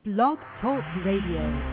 Blog Talk Radio.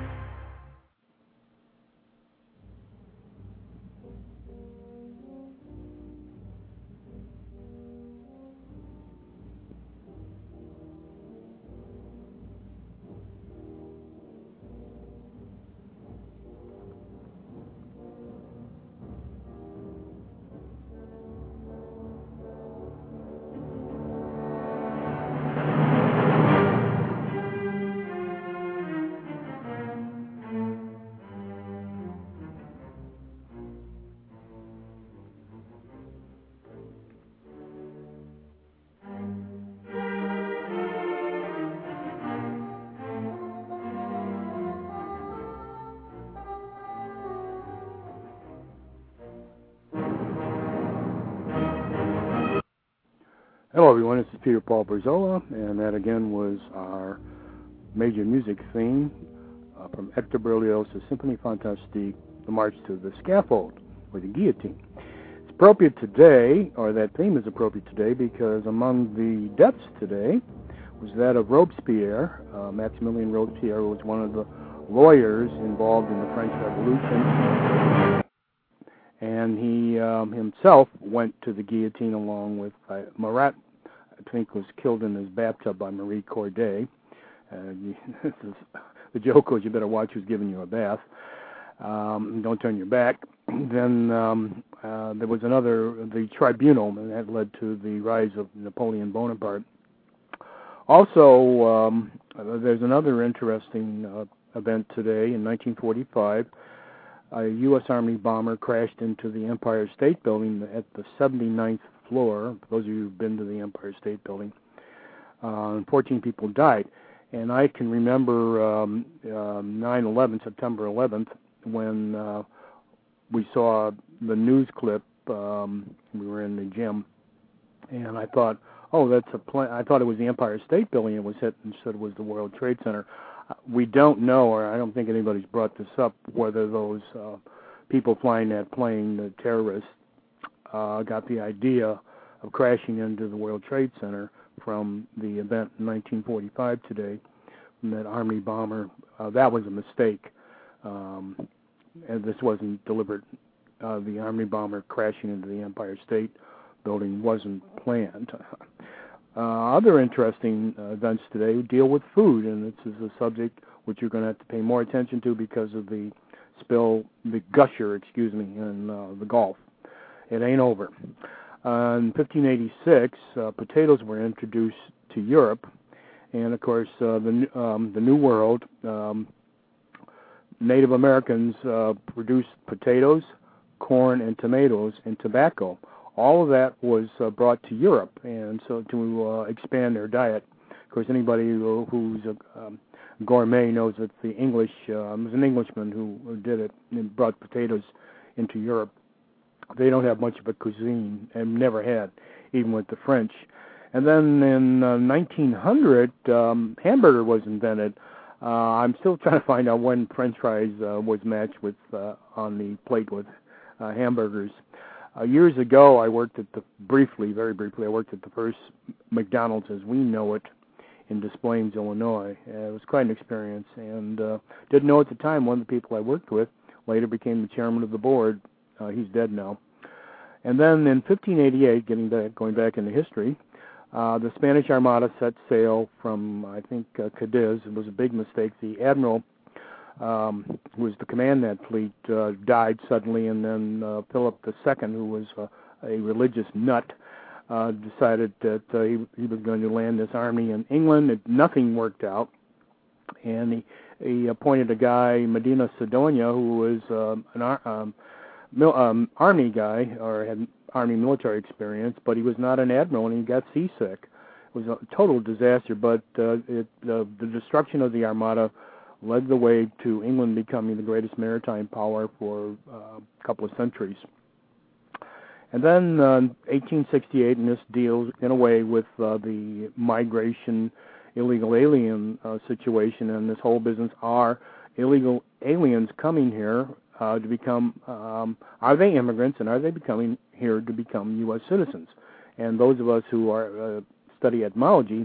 Hello everyone, this is Peter Paul Berzola, and that again was our major music theme from Hector Berlioz' Symphonie Fantastique, The March to the Scaffold, or the Guillotine. It's appropriate today, or that theme is appropriate today, because among the deaths today was that of Robespierre, Maximilien Robespierre, who was one of the lawyers involved in the French Revolution. And he himself went to the guillotine along with Marat, I think, was killed in his bathtub by Marie Corday. The joke was, you better watch who's giving you a bath. Don't turn your back. Then there was the tribunal, and that led to the rise of Napoleon Bonaparte. Also, there's another interesting event today. In 1945, a U.S. Army bomber crashed into the Empire State Building at the 79th floor. For those of you who've been to the Empire State Building, and 14 people died. And I can remember 9/11, September 11th, when we saw the news clip. We were in the gym, and I thought, oh, that's a plane. I thought it was the Empire State Building it was hit, instead it was the World Trade Center. We don't know, or I don't think anybody's brought this up, whether those people flying that plane, the terrorists, got the idea of crashing into the World Trade Center from the event in 1945 today, from that Army bomber. That was a mistake, and this wasn't deliberate. The Army bomber crashing into the Empire State Building wasn't planned. Other interesting events today deal with food, and this is a subject which you're going to have to pay more attention to because of the gusher, in the Gulf. It ain't over. In 1586, potatoes were introduced to Europe, and of course, the New World, Native Americans produced potatoes, corn, and tomatoes, and tobacco. All of that was brought to Europe, and so to expand their diet. Of course, anybody who's a gourmet knows that the English, it was an Englishman who did it and brought potatoes into Europe. They don't have much of a cuisine, and never had, even with the French. And then in 1900, hamburger was invented. I'm still trying to find out when French fries was matched with on the plate with hamburgers. Years ago, I worked at very briefly, I worked at the first McDonald's as we know it in Des Plaines, Illinois. It was quite an experience, and didn't know at the time one of the people I worked with later became the chairman of the board. He's dead now. And then in 1588, going back into history, the Spanish Armada set sail from, I think, Cadiz. It was a big mistake. The admiral who was to command that fleet, died suddenly, and then Philip II, who was a religious nut, decided that he was going to land this army in England. Nothing worked out, and he appointed a guy, Medina Sidonia, who was an army guy, or had army military experience, but he was not an admiral, and he got seasick. It was a total disaster, but the destruction of the Armada led the way to England becoming the greatest maritime power for a couple of centuries. And then 1868, and this deals in a way with the migration, illegal alien situation, and this whole business. Are illegal aliens coming here to become, are they immigrants, and are they becoming here to become U.S. citizens? And those of us who are study etymology,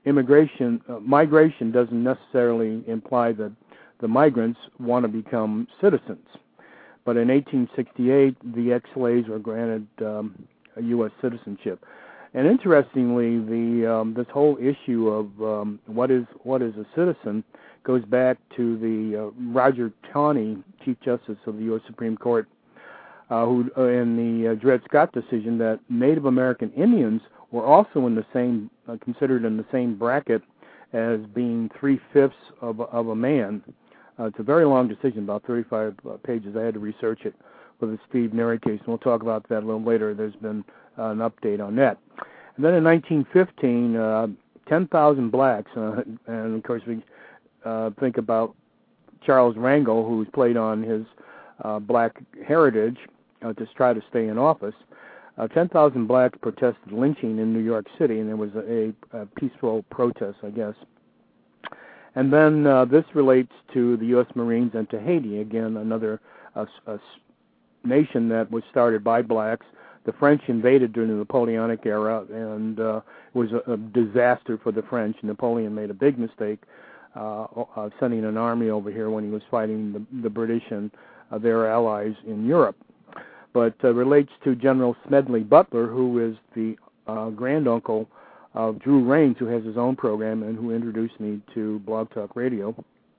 migration doesn't necessarily imply that the migrants want to become citizens. But in 1868, the ex-slaves were granted a U.S. citizenship. And interestingly, this whole issue of what is a citizen goes back to the Roger Taney, Chief Justice of the U.S. Supreme Court, who in the Dred Scott decision, that Native American Indians were also in the same considered in the same bracket as being 3/5 of a man. It's a very long decision, about 35 pages. I had to research it for the Steve Nerry case, and we'll talk about that a little later. There's been an update on that. And then in 1915, 10,000 blacks, and of course we think about Charles Rangel, who's played on his black heritage to try to stay in office. 10,000 blacks protested lynching in New York City, and there was a peaceful protest, I guess. And then this relates to the U.S. Marines and to Haiti, again, another nation that was started by blacks. The French invaded during the Napoleonic era, and it was a disaster for the French. Napoleon made a big mistake sending an army over here when he was fighting the British and their allies in Europe. But relates to General Smedley Butler, who is the granduncle of Drew Rains, who has his own program and who introduced me to Blog Talk Radio.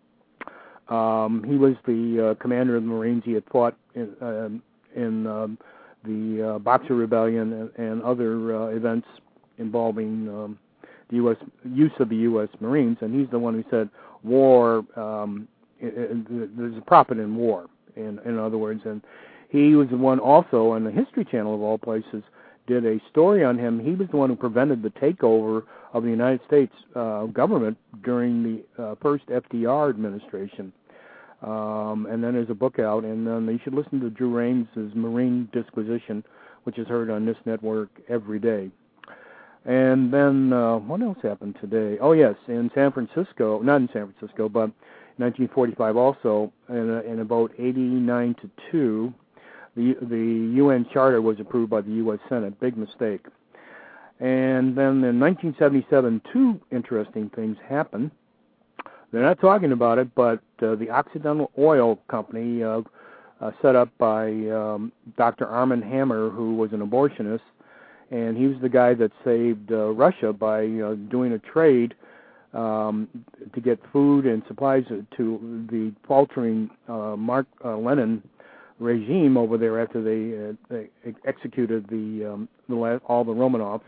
He was the commander of the Marines. He had fought in the Boxer Rebellion and other events involving the U.S. use of the U.S. Marines, and he's the one who said war. There's a profit in war, in other words, and he was the one also on the History Channel of all places did a story on him. He was the one who prevented the takeover of the United States government during the first FDR administration. And then there's a book out, and then you should listen to Drew Rains' Marine Disquisition, which is heard on this network every day. And then what else happened today? Oh, yes, in San Francisco, not in San Francisco, but 1945 also, in a vote 89-2, the UN Charter was approved by the U.S. Senate. Big mistake. And then in 1977, two interesting things happened. They're not talking about it, but the Occidental Oil Company, set up by Dr. Armand Hammer, who was an abortionist, and he was the guy that saved Russia by doing a trade to get food and supplies to the faltering Mark Lenin regime over there after they executed all the Romanovs.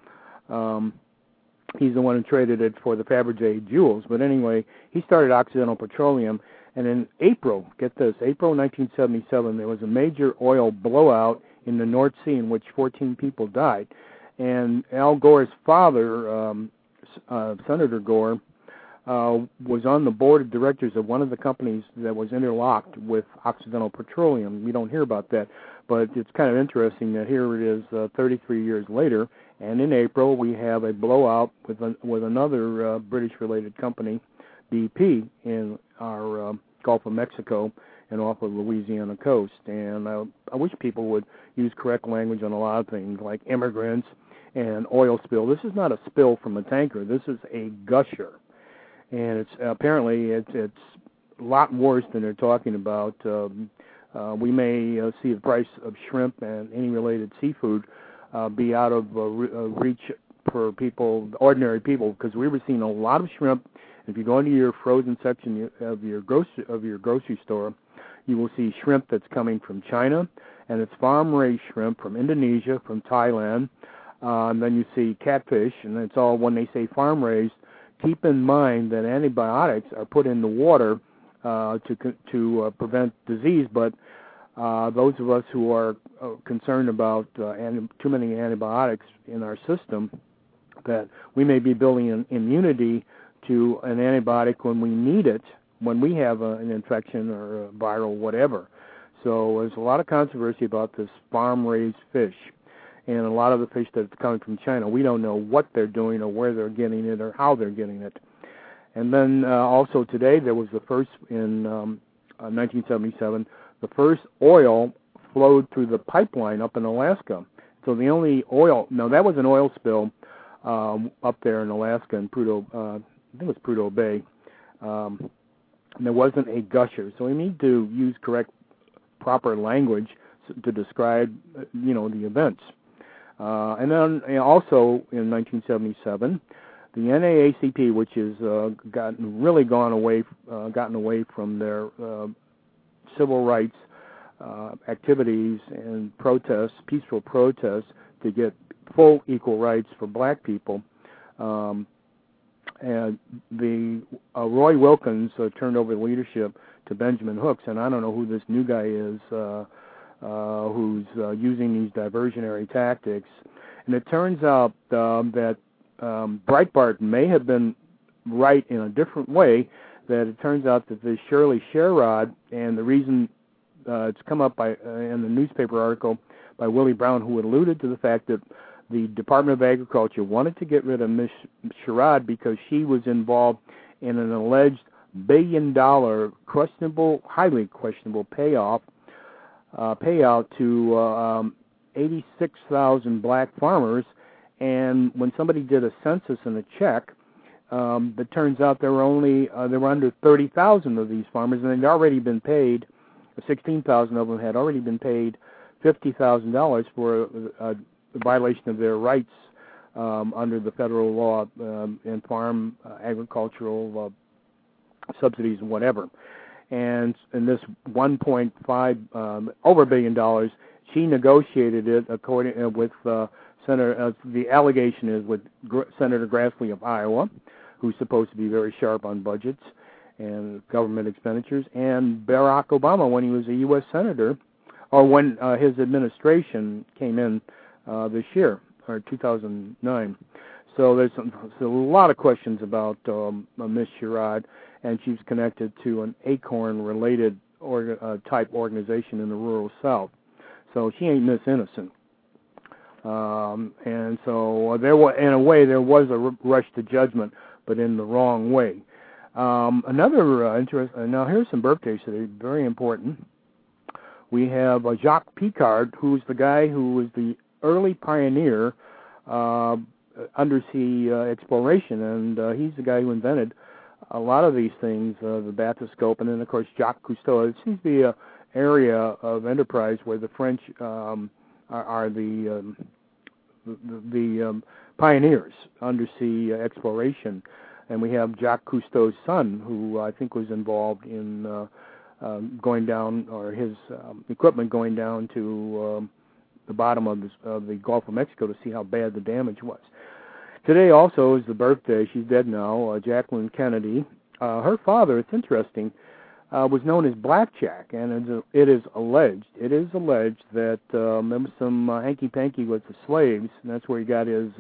He's the one who traded it for the Fabergé jewels. But anyway, he started Occidental Petroleum, and in April, get this, April 1977, there was a major oil blowout in the North Sea in which 14 people died. And Al Gore's father, Senator Gore, was on the board of directors of one of the companies that was interlocked with Occidental Petroleum. We don't hear about that, but it's kind of interesting that here it is 33 years later, and in April we have a blowout with another British-related company, BP, in our Gulf of Mexico and off of Louisiana coast. And I wish people would use correct language on a lot of things, like immigrants and oil spill. This is not a spill from a tanker. This is a gusher. And it's apparently it's a lot worse than they're talking about. We may see the price of shrimp and any related seafood be out of reach for people, ordinary people, because we were seeing a lot of shrimp. If you go into your frozen section of your grocery store, you will see shrimp that's coming from China, and it's farm-raised shrimp from Indonesia, from Thailand. And then you see catfish, and it's all, when they say farm-raised, keep in mind that antibiotics are put in the water to prevent disease, but those of us who are concerned about too many antibiotics in our system, that we may be building an immunity to an antibiotic when we need it, when we have an infection or a viral whatever. So there's a lot of controversy about this farm-raised fish. And a lot of the fish that's coming from China, we don't know what they're doing or where they're getting it or how they're getting it. And then also today, there was the first, in 1977, the first oil flowed through the pipeline up in Alaska. So the only oil, now that was an oil spill up there in Alaska in Prudhoe, I think it was Prudhoe Bay. And there wasn't a gusher. So we need to use correct, proper language to describe, the events. And then also in 1977, the NAACP, which has gotten away from their civil rights activities and protests, peaceful protests, to get full equal rights for black people. And the Roy Wilkins turned over the leadership to Benjamin Hooks, and I don't know who this new guy is who's using these diversionary tactics. And it turns out that Breitbart may have been right in a different way, that it turns out that this Shirley Sherrod, and the reason it's come up in the newspaper article by Willie Brown, who alluded to the fact that the Department of Agriculture wanted to get rid of Ms. Sherrod because she was involved in an alleged $1 billion highly questionable payout to 86,000 black farmers. And when somebody did a census and a check, it turns out there were under 30,000 of these farmers, and they'd already been paid. 16,000 of them had already been paid $50,000 for a violation of their rights under the federal law in farm agricultural subsidies and whatever. And in this 1.5 over $1 billion, she negotiated it according with Senator. The allegation is with Senator Grassley of Iowa, who's supposed to be very sharp on budgets and government expenditures, and Barack Obama when he was a U.S. Senator, or when his administration came in this year, or 2009. So there's a lot of questions about Ms. Sherrod, and she's connected to an ACORN-related type organization in the rural South. So she ain't Miss Innocent. And so in a way, there was a rush to judgment, but in the wrong way. Another interest. Now here's some birthdays today, very important. We have Jacques Piccard, who's the guy who was the early pioneer undersea exploration, and he's the guy who invented a lot of these things, the bathyscope, and then of course Jacques Cousteau. It seems to be an area of enterprise where the French are the pioneers undersea exploration, and we have Jacques Cousteau's son, who I think was involved in going down, or his equipment going down to the bottom of the Gulf of Mexico to see how bad the damage was. Today also is the birthday, she's dead now, Jacqueline Kennedy. Her father, it's interesting, was known as Blackjack, and it is alleged that there was some hanky-panky with the slaves, and that's where he got his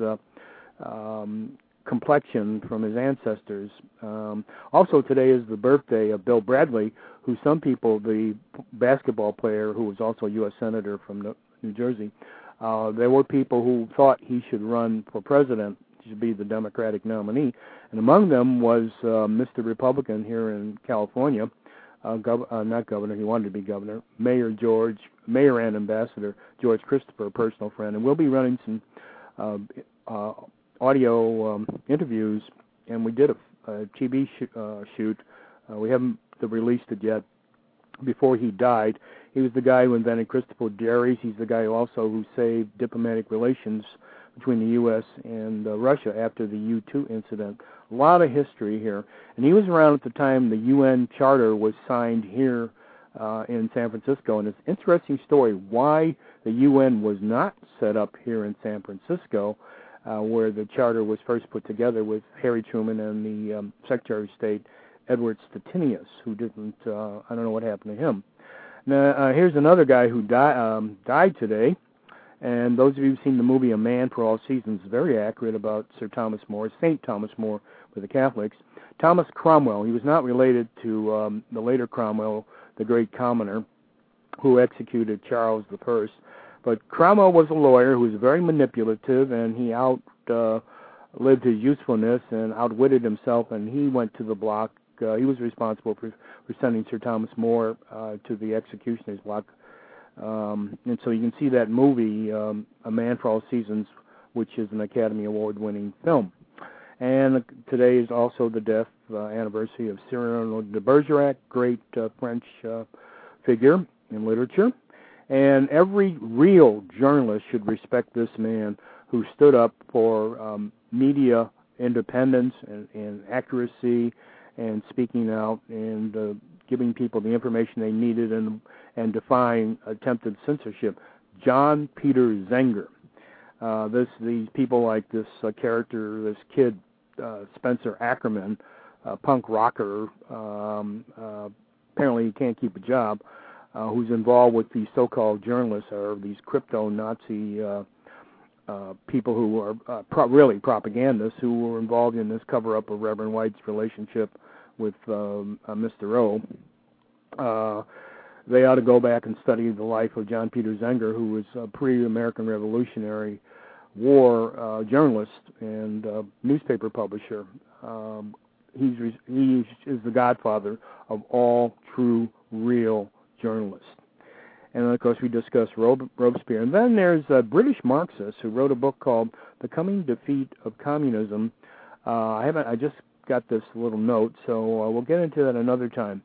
complexion from his ancestors. Also today is the birthday of Bill Bradley, who some people, the basketball player who was also a U.S. Senator from New Jersey, there were people who thought he should run for president, he should be the Democratic nominee, and among them was Mr. Republican here in California, not governor, he wanted to be governor, Mayor and Ambassador George Christopher, a personal friend, and we'll be running some audio interviews, and we did a TV shoot. We haven't released it yet. Before he died, he was the guy who invented Christopher Dairies. He's the guy who saved diplomatic relations between the U.S. and Russia after the U-2 incident. A lot of history here. And he was around at the time the UN Charter was signed here in San Francisco. And it's an interesting story why the UN was not set up here in San Francisco, where the Charter was first put together with Harry Truman and the Secretary of State, Edward Stettinius, who didn't, I don't know what happened to him. Now, here's another guy who died today. And those of you who've seen the movie A Man for All Seasons, very accurate about Sir Thomas More, St. Thomas More for the Catholics. Thomas Cromwell, he was not related to the later Cromwell, the great commoner, who executed Charles I. But Cromwell was a lawyer who was very manipulative, and he outlived his usefulness and outwitted himself, and he went to the block. He was responsible for sending Sir Thomas More to the executioner's block. And so you can see that movie, A Man for All Seasons, which is an Academy Award-winning film. And today is also the death anniversary of Cyrano de Bergerac, great French figure in literature. And every real journalist should respect this man who stood up for media independence and accuracy and speaking out and giving people the information they needed and defying attempted censorship. John Peter Zenger. These people like this character, this kid, Spencer Ackerman, punk rocker, apparently he can't keep a job, who's involved with these so-called journalists or these crypto-Nazi people who are really propagandists who were involved in this cover-up of Reverend White's relationship with Mr. O. They ought to go back and study the life of John Peter Zenger, who was a pre-American Revolutionary War journalist and newspaper publisher. He is the godfather of all true, real journalists. And then, of course, we discussed Robespierre. And then there's a British Marxist who wrote a book called The Coming Defeat of Communism. I just got this little note, so we'll get into that another time.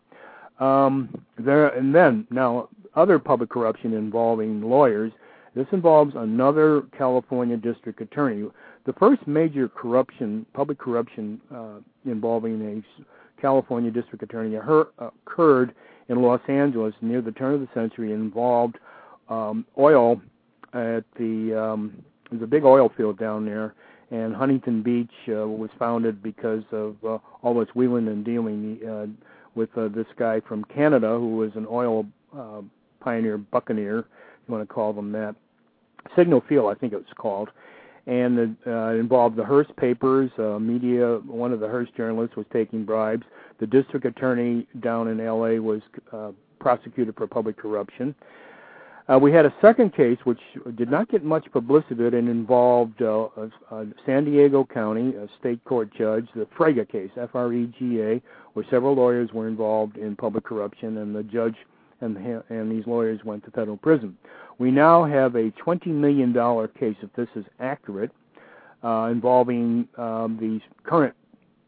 Now, other public corruption involving lawyers. This involves another California district attorney. The first major public corruption involving a California district attorney occurred in Los Angeles near the turn of the century. It involved oil at there's a big oil field down there, and Huntington Beach was founded because of all this wheeling and dealing with this guy from Canada who was an oil pioneer, buccaneer, you want to call them that. Signal Field, I think it was called. And it involved the Hearst papers, media. One of the Hearst journalists was taking bribes. The district attorney down in L.A. was prosecuted for public corruption. We had a second case which did not get much publicity. It involved San Diego County, a state court judge, the Frega case, F-R-E-G-A, where several lawyers were involved in public corruption, and the judge and these lawyers went to federal prison. We now have a $20 million case, if this is accurate, involving the current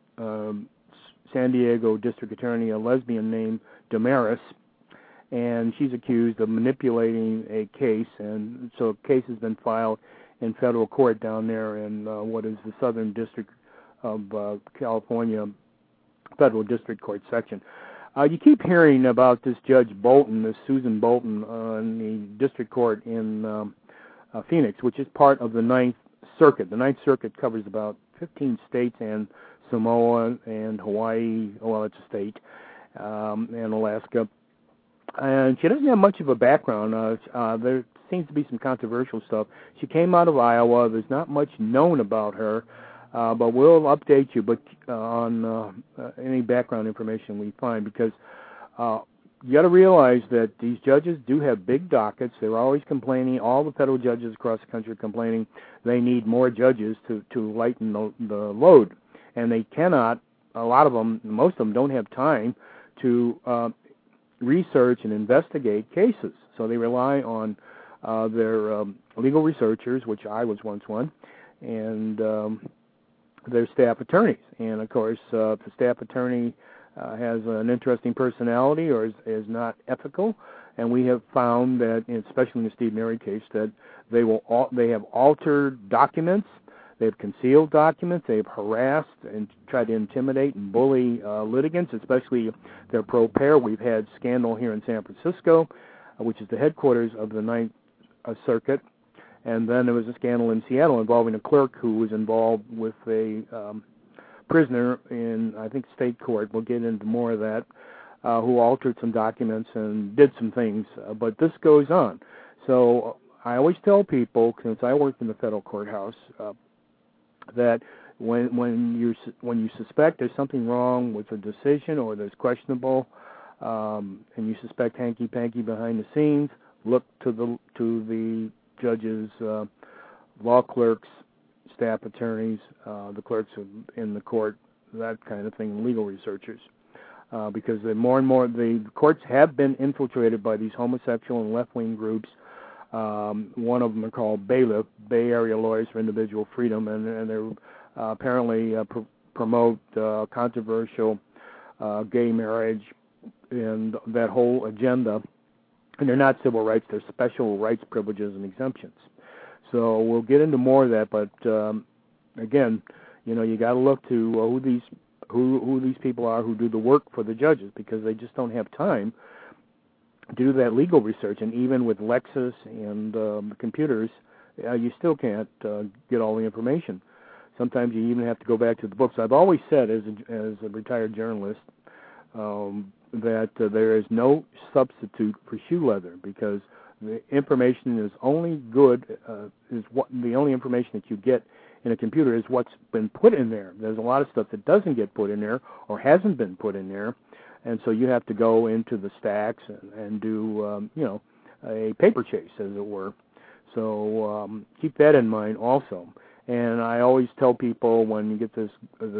San Diego district attorney, a lesbian named Damaris, and she's accused of manipulating a case, and so a case has been filed in federal court down there in what is the Southern District of California Federal District Court section. You keep hearing about this Judge Bolton, this Susan Bolton, in the district court in Phoenix, which is part of the Ninth Circuit. The Ninth Circuit covers about 15 states and Samoa and Hawaii, well, it's a state, and Alaska. And she doesn't have much of a background. There seems to be some controversial stuff. She came out of Iowa. There's not much known about her. But we'll update you on any background information we find, because you got to realize that these judges do have big dockets. They're always complaining. All the federal judges across the country are complaining they need more judges to lighten the load. And they cannot, a lot of them, most of them don't have time to research and investigate cases. So they rely on their legal researchers, which I was once one, and their staff attorneys. And, of course, if the staff attorney has an interesting personality or is not ethical, and we have found that, especially in the Steve Mary case, that they have altered documents, they have concealed documents, they have harassed and tried to intimidate and bully litigants, especially their pro pair. We've had scandal here in San Francisco, which is the headquarters of the Ninth Circuit. And then there was a scandal in Seattle involving a clerk who was involved with a prisoner in, I think, state court. We'll get into more of that, who altered some documents and did some things. But this goes on. So I always tell people, since I worked in the federal courthouse, that when you suspect there's something wrong with a decision or there's questionable, and you suspect hanky-panky behind the scenes, look to the judges, law clerks, staff attorneys, the clerks in the court, that kind of thing, legal researchers, because more and more the courts have been infiltrated by these homosexual and left-wing groups One of them are called BALIF, Bay Area Lawyers for Individual Freedom, and they're apparently promote controversial gay marriage and that whole agenda. And they're not civil rights; they're special rights, privileges, and exemptions. So we'll get into more of that, but again, you got to look to who these people are who do the work for the judges, because they just don't have time to do that legal research. And even with Lexis and computers, you still can't get all the information. Sometimes you even have to go back to the books. I've always said, as a retired journalist, that there is no substitute for shoe leather, because the information is only good, the only information that you get in a computer is what's been put in there. There's a lot of stuff that doesn't get put in there or hasn't been put in there, and so you have to go into the stacks and do, a paper chase, as it were. So keep that in mind also. And I always tell people when you get this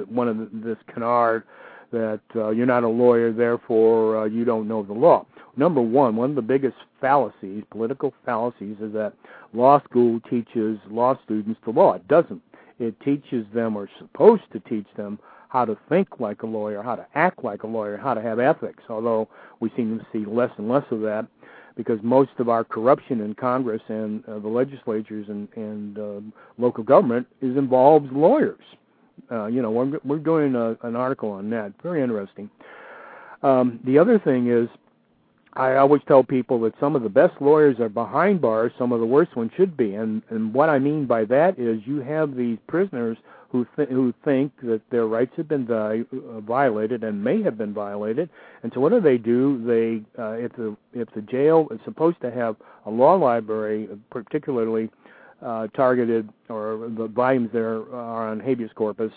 canard that you're not a lawyer, therefore you don't know the law. Number one of the biggest fallacies, political fallacies, is that law school teaches law students the law. It doesn't. It teaches them, or is supposed to teach them, how to think like a lawyer, how to act like a lawyer, how to have ethics, although we seem to see less and less of that, because most of our corruption in Congress and the legislatures and local government involves lawyers. We're doing an article on that. Very interesting. The other thing is, I always tell people that some of the best lawyers are behind bars, some of the worst ones should be. And what I mean by that is you have these prisoners who think that their rights have been violated and may have been violated. And so what do? They if the jail is supposed to have a law library, particularly targeted, or the volumes there are on habeas corpus,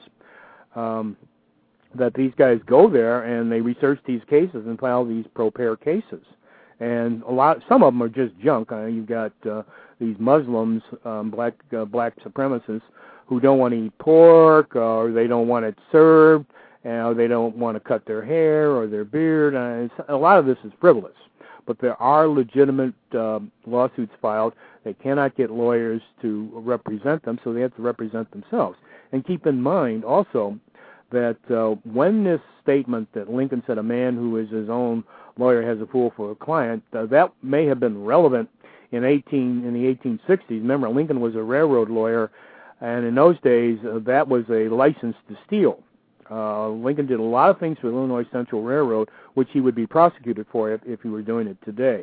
that these guys go there and they research these cases and file these pro per cases. And some of them are just junk. You've got these Muslims, black supremacists, who don't want to eat pork, or they don't want it served, or they don't want to cut their hair or their beard. A lot of this is frivolous. But there are legitimate lawsuits filed. They cannot get lawyers to represent them, so they have to represent themselves. And keep in mind also that when this statement that Lincoln said a man who is his own lawyer has a fool for a client, that may have been relevant in the 1860s. Remember, Lincoln was a railroad lawyer, and in those days that was a license to steal. Lincoln did a lot of things for the Illinois Central Railroad, which he would be prosecuted for if he were doing it today.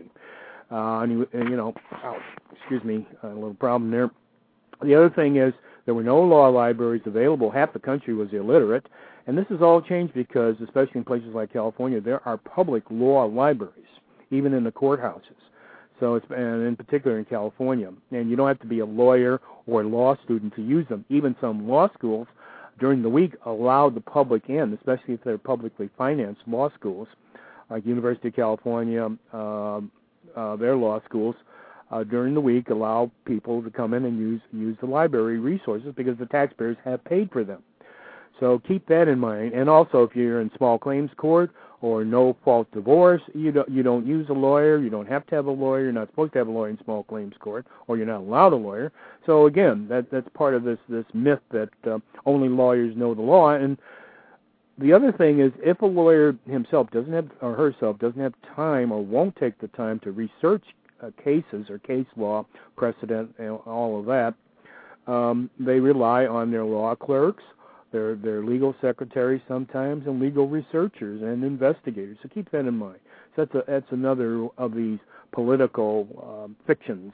Excuse me, a little problem there. The other thing is there were no law libraries available. Half the country was illiterate, and this has all changed because, especially in places like California, there are public law libraries, even in the courthouses. So and in particular in California, and you don't have to be a lawyer or a law student to use them. Even some law schools during the week allow the public in, especially if they're publicly financed law schools, like University of California, their law schools, during the week allow people to come in and use the library resources because the taxpayers have paid for them. So keep that in mind. And also, if you're in small claims court or no-fault divorce, you don't use a lawyer. You don't have to have a lawyer. You're not supposed to have a lawyer in small claims court, or you're not allowed a lawyer. So again, that's part of this myth that only lawyers know the law. And the other thing is, if a lawyer himself doesn't have, or herself doesn't have time or won't take the time to research cases or case law precedent and all of that, they rely on their law clerks, their legal secretaries sometimes, and legal researchers and investigators. So keep that in mind. So that's another of these political fictions.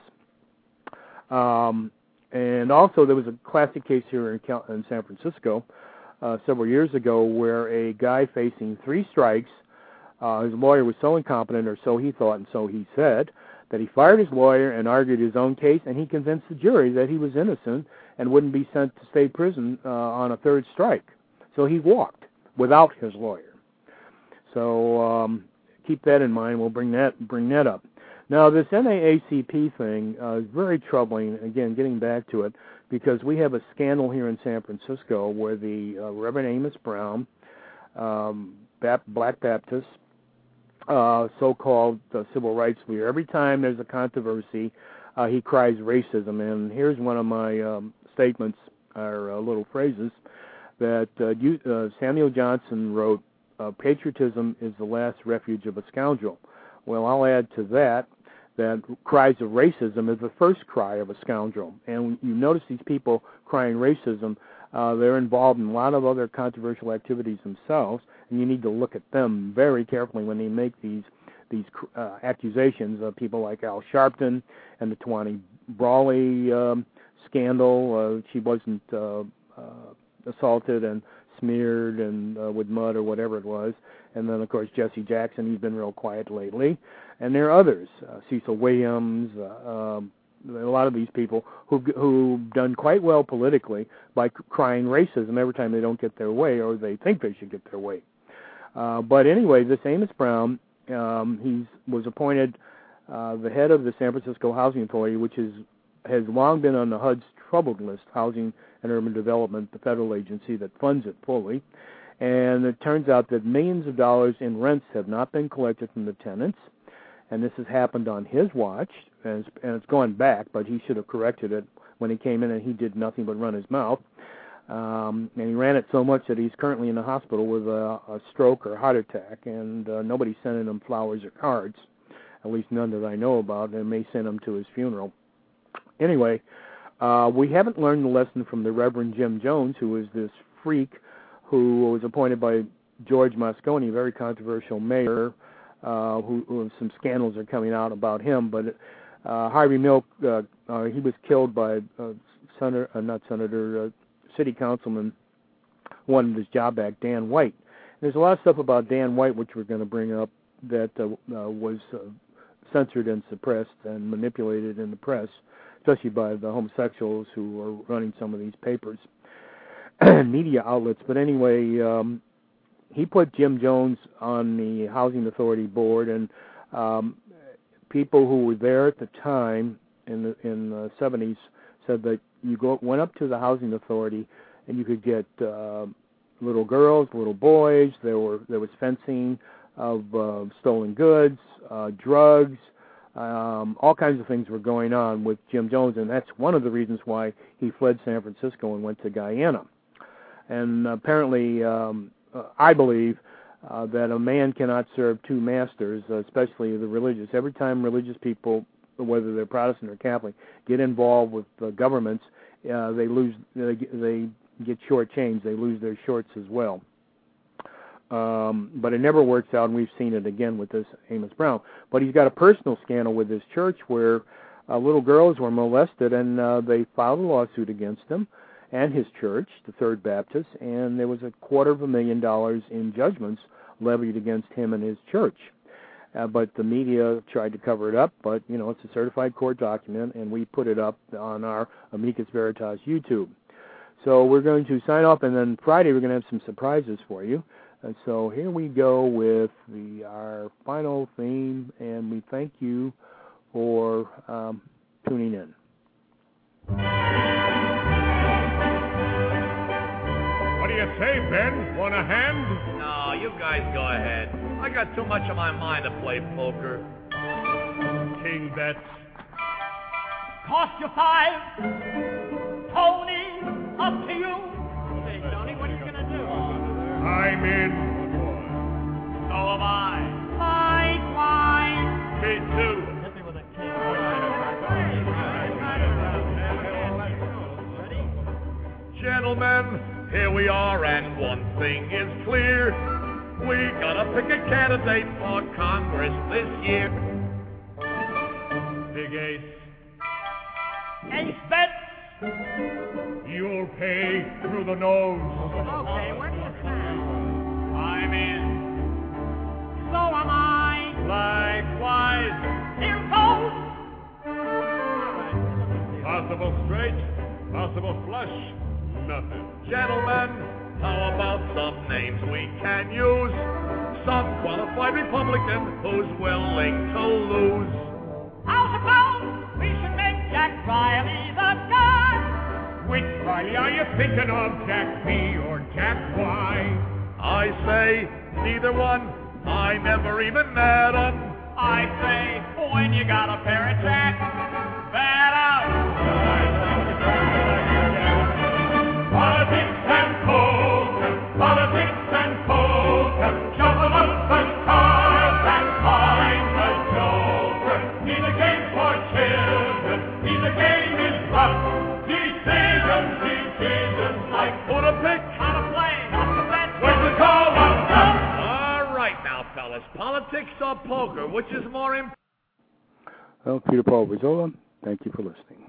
And also, there was a classic case here in San Francisco several years ago where a guy facing 3 strikes, his lawyer was so incompetent, or so he thought and so he said, that he fired his lawyer and argued his own case, and he convinced the jury that he was innocent and wouldn't be sent to state prison on a 3rd strike. So he walked without his lawyer. So keep that in mind. We'll bring that up. Now, this NAACP thing is very troubling, again, getting back to it, because we have a scandal here in San Francisco where the Reverend Amos Brown, Black Baptist, so-called civil rights leader, every time there's a controversy he cries racism. And here's one of my statements, or little phrases, that Samuel Johnson wrote, patriotism is the last refuge of a scoundrel. Well, I'll add to that cries of racism is the first cry of a scoundrel. And you notice these people crying racism, they're involved in a lot of other controversial activities themselves, and you need to look at them very carefully when they make these accusations of people like Al Sharpton and the Tawana Brawley scandal. She wasn't assaulted and smeared and with mud or whatever it was. And then, of course, Jesse Jackson, he's been real quiet lately. And there are others, Cecil Williams, a lot of these people who've done quite well politically by crying racism every time they don't get their way or they think they should get their way. But anyway, this Amos Brown, he was appointed the head of the San Francisco Housing Authority, which has long been on the HUD's troubled list, Housing and Urban Development, the federal agency that funds it fully. And it turns out that millions of dollars in rents have not been collected from the tenants, and this has happened on his watch, and it's gone back, but he should have corrected it when he came in, and he did nothing but run his mouth. And he ran it so much that he's currently in the hospital with a stroke or heart attack, and nobody's sending him flowers or cards, at least none that I know about, and may send him to his funeral. Anyway, we haven't learned the lesson from the Reverend Jim Jones, who is this freak who was appointed by George Moscone, a very controversial mayor, who some scandals are coming out about him. But Harvey Milk, he was killed by city councilman, wanted his job back, Dan White. There's a lot of stuff about Dan White which we're going to bring up that was censored and suppressed and manipulated in the press, especially by the homosexuals who are running some of these papers and media outlets. But anyway, he put Jim Jones on the Housing Authority board, and people who were there at the time in the 70s said that you went up to the Housing Authority and you could get little girls, little boys. There was fencing of stolen goods, drugs. All kinds of things were going on with Jim Jones, and that's one of the reasons why he fled San Francisco and went to Guyana. And apparently, I believe that a man cannot serve two masters, especially the religious. Every time religious people, whether they're Protestant or Catholic, get involved with governments, they get shortchanged. They lose their shorts as well. But it never works out, and we've seen it again with this Amos Brown. But he's got a personal scandal with his church where little girls were molested, and they filed a lawsuit against him and his church, the Third Baptist, and there was $250,000 in judgments levied against him and his church. But the media tried to cover it up, but, it's a certified court document, and we put it up on our Amicus Veritas YouTube. So we're going to sign off, and then Friday we're going to have some surprises for you. And so here we go with our final theme, and we thank you for tuning in. What do you say, Ben? Want a hand? No, you guys go ahead. I got too much on my mind to play poker. King bets. Cost you 5. Tony, up to you. Hey, Tony, what are you going to do? I'm in. So am I. Likewise. Me too. Hit me with a king. Ready? Gentlemen, here we are, and one thing is clear. We gotta pick a candidate for Congress this year. Big Ace. Ace bets. You'll pay through the nose. Okay, where do you stand? I'm in. So am I. Likewise. Here goes. Possible straight, possible flush, nothing. Gentlemen, how about some names we can use? Some qualified Republican who's willing to lose. How suppose we should make Jack Riley the guy? Which Riley are you thinking of, Jack B or Jack Y? I say neither one. I never even met 'em. I say when you got a pair of Jacks, Politics and poker, politics and poker, shuffle up the cards and find the joker. Neither game for children, neither game is rough. Decisions like Who to pick? How to play, how to bet. when we call up stuff. All right now, fellas. Politics or poker? Which is more important? Well, Peter Paul Rizzola, thank you for listening.